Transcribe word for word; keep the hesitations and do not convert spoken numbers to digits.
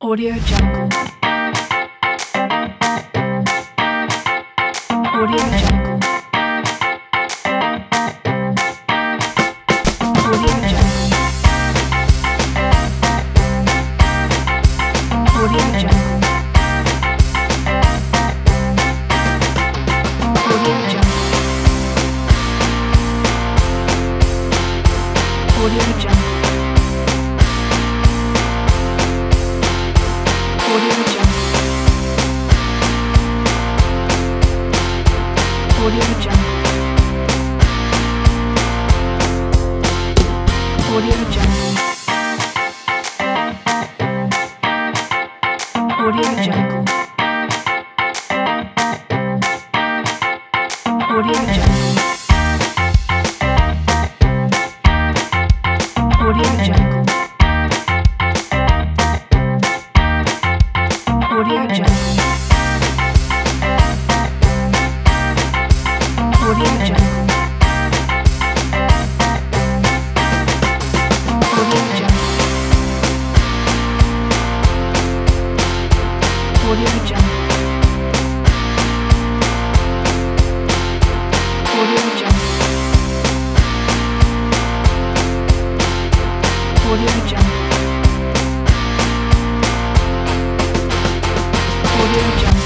Audio Jungle. Audio Jungle. Audio Jungle. Audio Jungle. Audio Jungle. Audio Jungle. Audio Jungle. Audio Jungle. Audio Jungle. Audio Jungle. Audio Jungle. Audio Jungle. Audio Jungle. Audio Jungle. Audio Jungle. Audio Jungle. Audio Jungle. Audio Jungle. Audio Jungle.